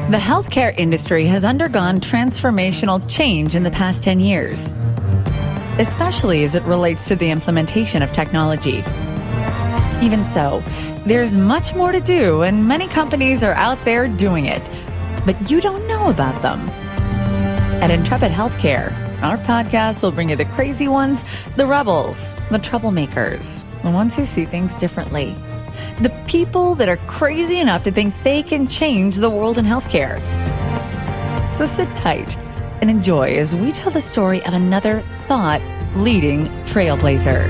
The healthcare industry has undergone transformational change in the past 10 years, especially as it relates to the implementation of technology. Even so, there's much more to do, and many companies are out there doing it, but you don't know about them. At Intrepid Healthcare, our podcast will bring you the crazy ones, the rebels, the troublemakers, the ones who see things differently. The people that are crazy enough to think they can change the world in healthcare. So sit tight and enjoy as we tell the story of another thought-leading trailblazer.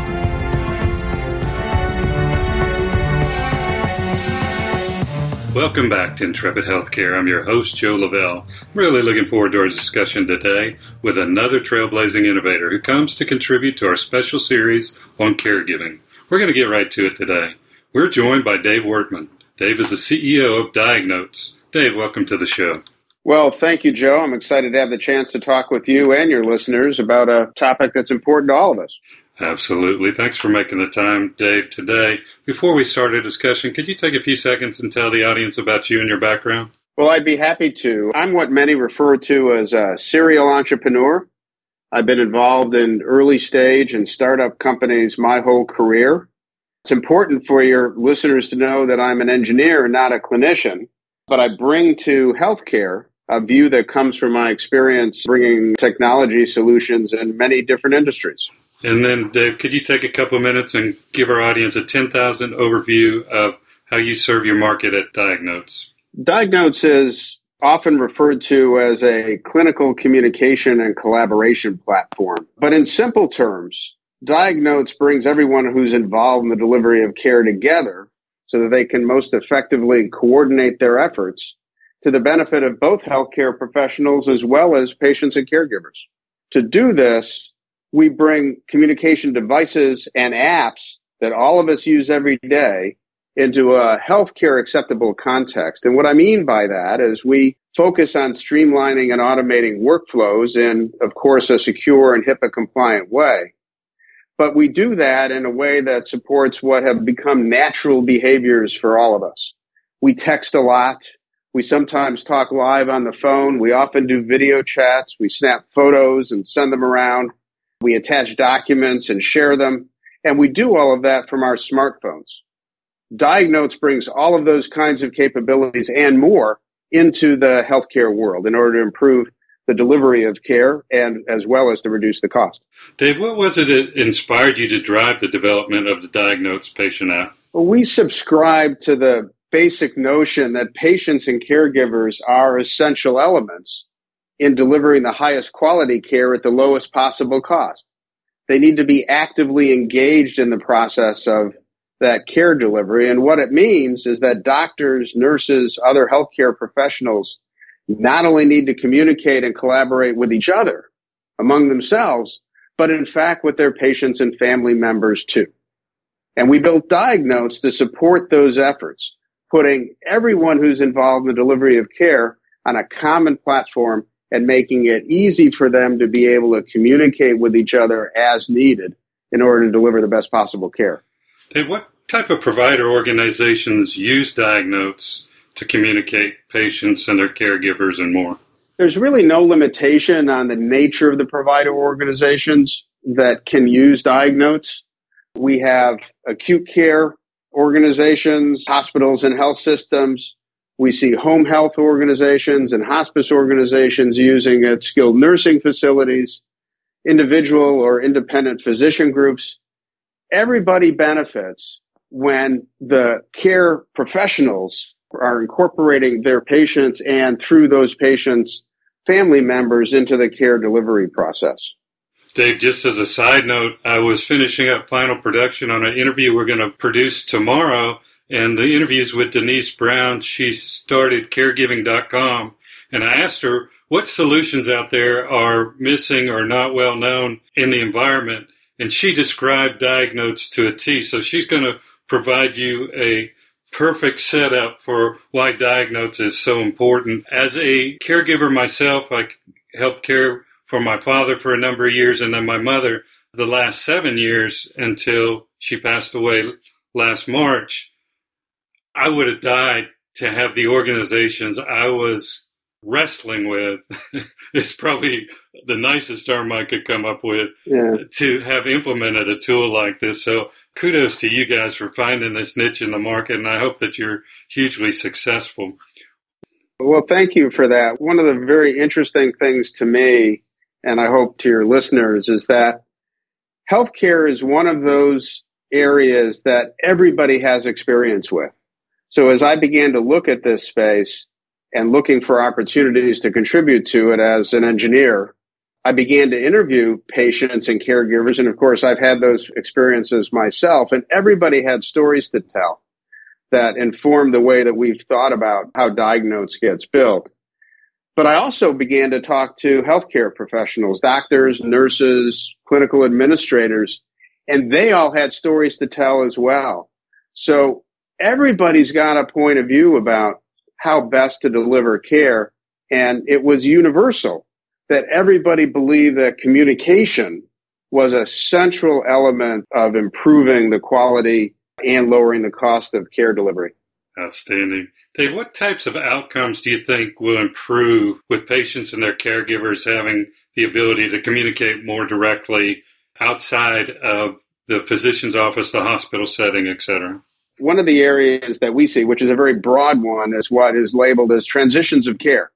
Welcome back to Intrepid Healthcare. I'm your host, Joe Lavelle. Really looking forward to our discussion today with another trailblazing innovator who comes to contribute to our special series on caregiving. We're going to get right to it today. We're joined by Dave Workman. Dave is the CEO of Diagnotes. Dave, welcome to the show. Well, thank you, Joe. I'm excited to have the chance to talk with you and your listeners about a topic that's important to all of us. Absolutely. Thanks for making the time, Dave, today. Before we start our discussion, could you take a few seconds and tell the audience about you and your background? Well, I'd be happy to. I'm what many refer to as a serial entrepreneur. I've been involved in early stage and startup companies my whole career. It's important for your listeners to know that I'm an engineer, not a clinician, but I bring to healthcare a view that comes from my experience bringing technology solutions in many different industries. And then, Dave, could you take a couple of minutes and give our audience a 10,000 overview of how you serve your market at Diagnotes? Diagnotes is often referred to as a clinical communication and collaboration platform. But in simple terms, Diagnotes brings everyone who's involved in the delivery of care together so that they can most effectively coordinate their efforts to the benefit of both healthcare professionals as well as patients and caregivers. To do this, we bring communication devices and apps that all of us use every day into a healthcare acceptable context. And what I mean by that is we focus on streamlining and automating workflows in, of course, a secure and HIPAA compliant way. But we do that in a way that supports what have become natural behaviors for all of us. We text a lot. We sometimes talk live on the phone. We often do video chats. We snap photos and send them around. We attach documents and share them. And we do all of that from our smartphones. Diagnotes brings all of those kinds of capabilities and more into the healthcare world in order to improve the delivery of care and as well as to reduce the cost. Dave, what was it that inspired you to drive the development of the Diagnotes patient app? Well, we subscribe to the basic notion that patients and caregivers are essential elements in delivering the highest quality care at the lowest possible cost. They need to be actively engaged in the process of that care delivery. And what it means is that doctors, nurses, other healthcare professionals not only need to communicate and collaborate with each other among themselves, but in fact with their patients and family members too. And we built Diagnotes to support those efforts, putting everyone who's involved in the delivery of care on a common platform and making it easy for them to be able to communicate with each other as needed in order to deliver the best possible care. Dave, what type of provider organizations use Diagnotes to communicate patients and their caregivers and more? There's really no limitation on the nature of the provider organizations that can use Diagnotes. We have acute care organizations, hospitals and health systems. We see home health organizations and hospice organizations using it, skilled nursing facilities, individual or independent physician groups. Everybody benefits when the care professionals are incorporating their patients and through those patients' family members into the care delivery process. Dave, just as a side note, I was finishing up final production on an interview we're going to produce tomorrow, and the interview's with Denise Brown. She started caregiving.com, and I asked her what solutions out there are missing or not well known in the environment, and she described Diagnotes to a T. So she's going to provide you a perfect setup for why Diagnotes is so important. As a caregiver myself, I helped care for my father for a number of years and then my mother the last 7 years until she passed away last March. I would have died to have the organizations I was wrestling with is probably the nicest term I could come up with, to have implemented a tool like this. So kudos to you guys for finding this niche in the market, and I hope that you're hugely successful. Well, thank you for that. One of the very interesting things to me, and I hope to your listeners, is that healthcare is one of those areas that everybody has experience with. So as I began to look at this space and looking for opportunities to contribute to it as an engineer, I began to interview patients and caregivers. And of course, I've had those experiences myself, and everybody had stories to tell that inform the way that we've thought about how DiagNotes gets built. But I also began to talk to healthcare professionals, doctors, nurses, clinical administrators, and they all had stories to tell as well. So everybody's got a point of view about how best to deliver care, and it was universal that everybody believed that communication was a central element of improving the quality and lowering the cost of care delivery. Outstanding. Dave, what types of outcomes do you think will improve with patients and their caregivers having the ability to communicate more directly outside of the physician's office, the hospital setting, et cetera? One of the areas that we see, which is a very broad one, is what is labeled as transitions of care.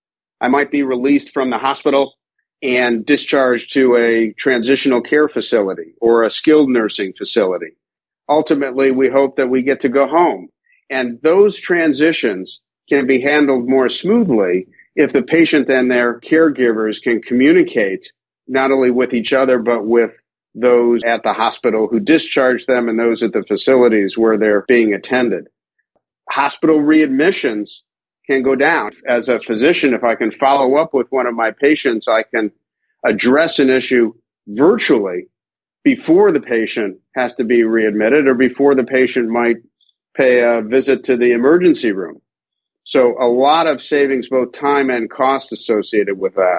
I might be released from the hospital and discharged to a transitional care facility or a skilled nursing facility. Ultimately, we hope that we get to go home. And those transitions can be handled more smoothly if the patient and their caregivers can communicate not only with each other, but with those at the hospital who discharge them and those at the facilities where they're being attended. Hospital readmissions can go down. As a physician, if I can follow up with one of my patients, I can address an issue virtually before the patient has to be readmitted or before the patient might pay a visit to the emergency room. So a lot of savings, both time and cost associated with that.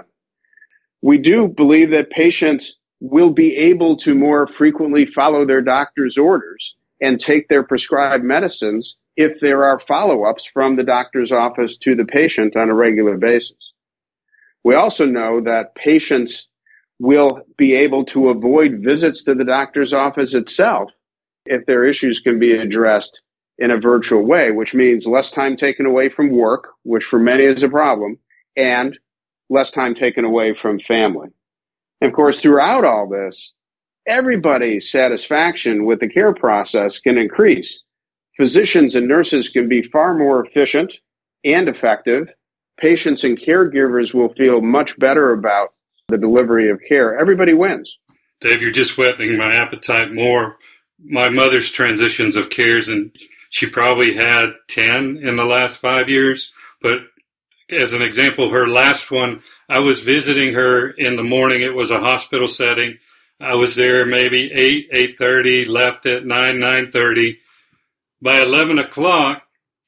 We do believe that patients will be able to more frequently follow their doctor's orders and take their prescribed medicines if there are follow-ups from the doctor's office to the patient on a regular basis. We also know that patients will be able to avoid visits to the doctor's office itself if their issues can be addressed in a virtual way, which means less time taken away from work, which for many is a problem, and less time taken away from family. And of course, throughout all this, everybody's satisfaction with the care process can increase. Physicians and nurses can be far more efficient and effective. Patients and caregivers will feel much better about the delivery of care. Everybody wins. Dave, you're just whetting my appetite more. My mother's transitions of cares, and she probably had 10 in the last 5 years. But as an example, her last one, I was visiting her in the morning. It was a hospital setting. I was there maybe 8:30, left at 9:30. By 11 o'clock,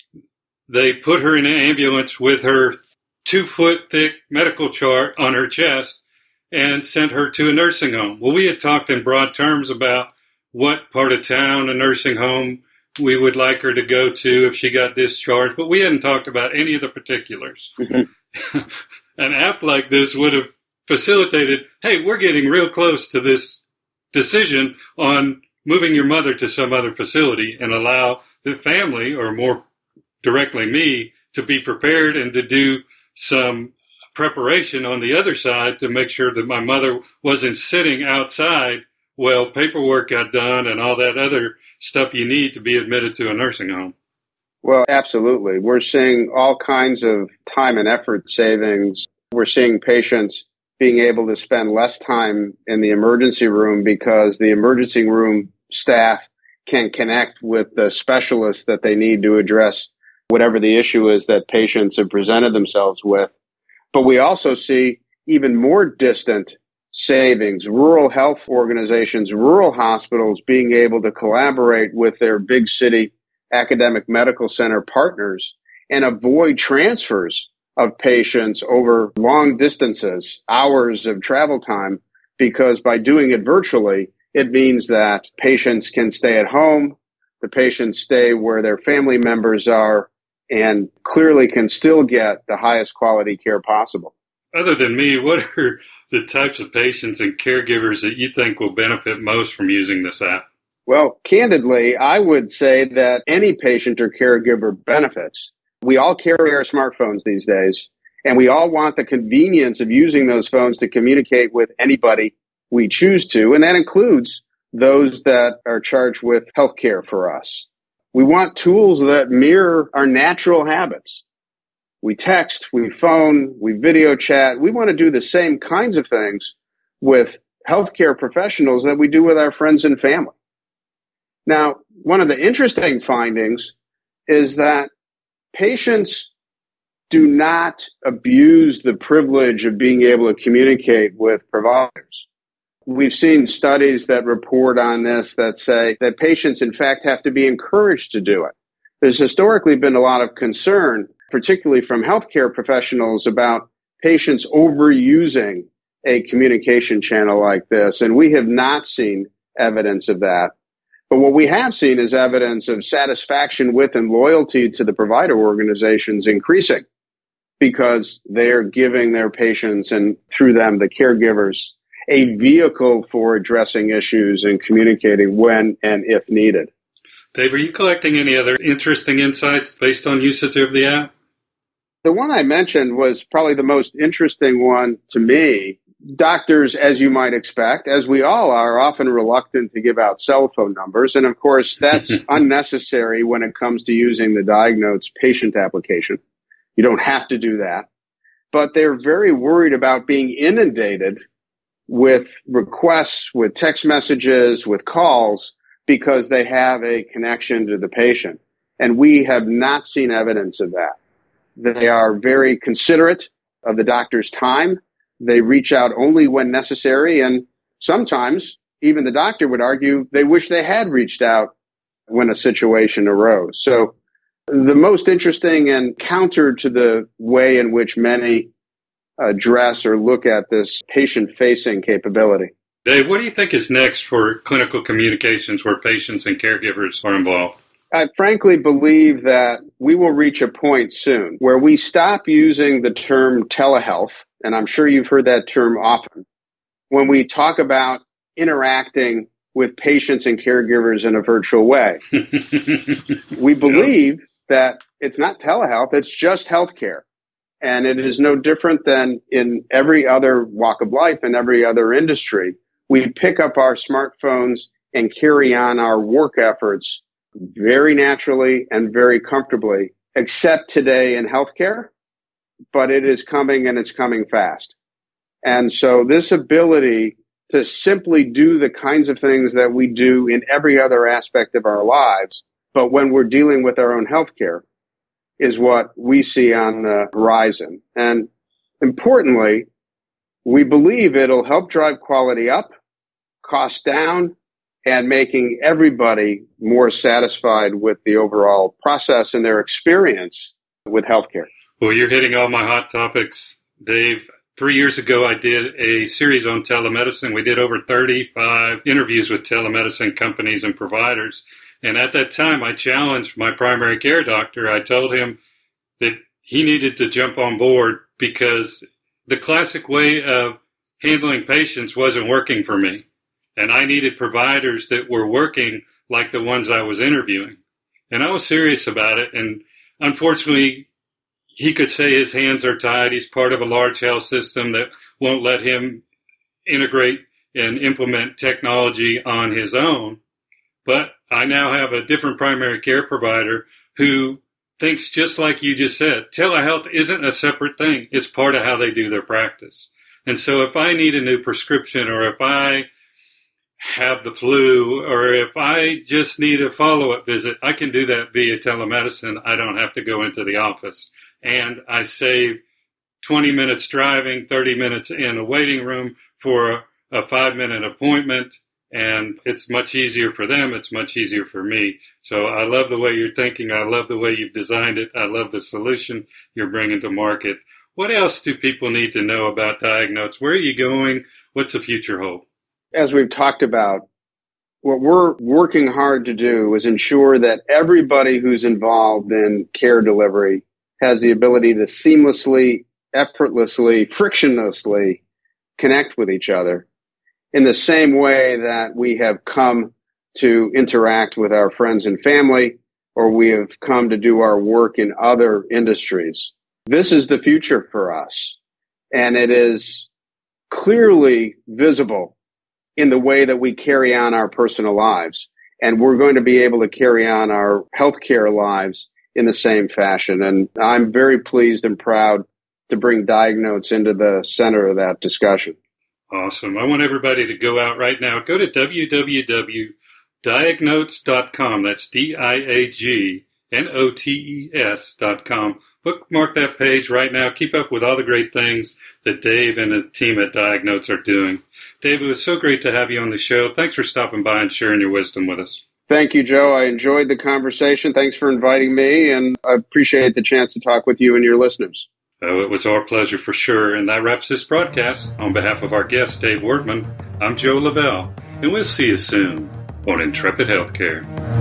they put her in an ambulance with her 2-foot thick medical chart on her chest and sent her to a nursing home. Well, we had talked in broad terms about what part of town a nursing home we would like her to go to if she got discharged, but we hadn't talked about any of the particulars. Mm-hmm. An app like this would have facilitated, hey, we're getting real close to this decision on moving your mother to some other facility, and allow the family, or more directly me, to be prepared and to do some preparation on the other side to make sure that my mother wasn't sitting outside while paperwork got done and all that other stuff you need to be admitted to a nursing home. Well, absolutely. We're seeing all kinds of time and effort savings. We're seeing patients being able to spend less time in the emergency room because the emergency room staff can connect with the specialists that they need to address whatever the issue is that patients have presented themselves with. But we also see even more distant savings, rural health organizations, rural hospitals being able to collaborate with their big city academic medical center partners and avoid transfers of patients over long distances, hours of travel time, because by doing it virtually, it means that patients can stay at home, the patients stay where their family members are, and clearly can still get the highest quality care possible. Other than me, what are the types of patients and caregivers that you think will benefit most from using this app? Well, candidly, I would say that any patient or caregiver benefits. We all carry our smartphones these days, and we all want the convenience of using those phones to communicate with anybody we choose to, and that includes those that are charged with healthcare for us. We want tools that mirror our natural habits. We text, we phone, we video chat. We want to do the same kinds of things with healthcare professionals that we do with our friends and family. Now, one of the interesting findings is that patients do not abuse the privilege of being able to communicate with providers. We've seen studies that report on this that say that patients, in fact, have to be encouraged to do it. There's historically been a lot of concern, particularly from healthcare professionals, about patients overusing a communication channel like this, and we have not seen evidence of that. But what we have seen is evidence of satisfaction with and loyalty to the provider organizations increasing because they're giving their patients and through them, the caregivers, a vehicle for addressing issues and communicating when and if needed. Dave, are you collecting any other interesting insights based on usage of the app? The one I mentioned was probably the most interesting one to me. Doctors, as you might expect, as we all are, often reluctant to give out cell phone numbers. And of course, that's unnecessary when it comes to using the Diagnotes patient application. You don't have to do that. But they're very worried about being inundated with requests, with text messages, with calls, because they have a connection to the patient. And we have not seen evidence of that. They are very considerate of the doctor's time. They reach out only when necessary, and sometimes even the doctor would argue they wish they had reached out when a situation arose. So the most interesting and counter to the way in which many address or look at this patient-facing capability. Dave, what do you think is next for clinical communications where patients and caregivers are involved? I frankly believe that we will reach a point soon where we stop using the term telehealth, and I'm sure you've heard that term often, when we talk about interacting with patients and caregivers in a virtual way. We believe that it's not telehealth, it's just healthcare. And it is no different than in every other walk of life and every other industry. We pick up our smartphones and carry on our work efforts very naturally and very comfortably, except today in healthcare, but it is coming and it's coming fast. And so this ability to simply do the kinds of things that we do in every other aspect of our lives, but when we're dealing with our own healthcare, is what we see on the horizon. And importantly, we believe it'll help drive quality up, cost down, and making everybody more satisfied with the overall process and their experience with healthcare. Well, you're hitting all my hot topics, Dave. 3 years ago, I did a series on telemedicine. We did over 35 interviews with telemedicine companies and providers. And at that time, I challenged my primary care doctor. I told him that he needed to jump on board because the classic way of handling patients wasn't working for me. And I needed providers that were working like the ones I was interviewing. And I was serious about it. And unfortunately, he could say his hands are tied. He's part of a large health system that won't let him integrate and implement technology on his own. But I now have a different primary care provider who thinks just like you just said. Telehealth isn't a separate thing. It's part of how they do their practice. And so if I need a new prescription, or if I have the flu, or if I just need a follow-up visit, I can do that via telemedicine. I don't have to go into the office. And I save 20 minutes driving, 30 minutes in a waiting room for a 5-minute appointment. And it's much easier for them. It's much easier for me. So I love the way you're thinking. I love the way you've designed it. I love the solution you're bringing to market. What else do people need to know about Diagnotes? Where are you going? What's the future hold? As we've talked about, what we're working hard to do is ensure that everybody who's involved in care delivery has the ability to seamlessly, effortlessly, frictionlessly connect with each other in the same way that we have come to interact with our friends and family, or we have come to do our work in other industries. This is the future for us, and it is clearly visible in the way that we carry on our personal lives. And we're going to be able to carry on our healthcare lives in the same fashion. And I'm very pleased and proud to bring Diagnotes into the center of that discussion. Awesome. I want everybody to go out right now. Go to www.diagnotes.com. That's DIAGNOTES.com. Bookmark that page right now. Keep up with all the great things that Dave and the team at Diagnotes are doing. Dave, it was so great to have you on the show. Thanks for stopping by and sharing your wisdom with us. Thank you, Joe. I enjoyed the conversation. Thanks for inviting me, and I appreciate the chance to talk with you and your listeners. Oh, it was our pleasure for sure. And that wraps this broadcast. On behalf of our guest, Dave Wortman, I'm Joe Lavelle, and we'll see you soon on Intrepid Healthcare.